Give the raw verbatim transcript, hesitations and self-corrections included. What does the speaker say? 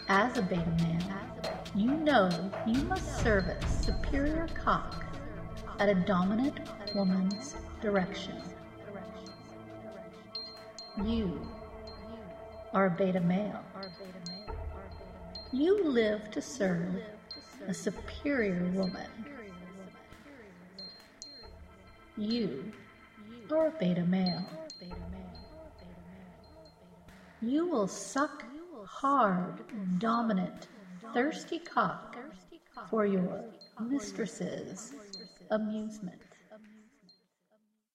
As a beta male, you know you must service superior cock at a dominant woman's direction. You are a beta male. You live to serve a superior woman. You are a beta male. You will suck hard, dominant, thirsty cock for your mistress's amusement.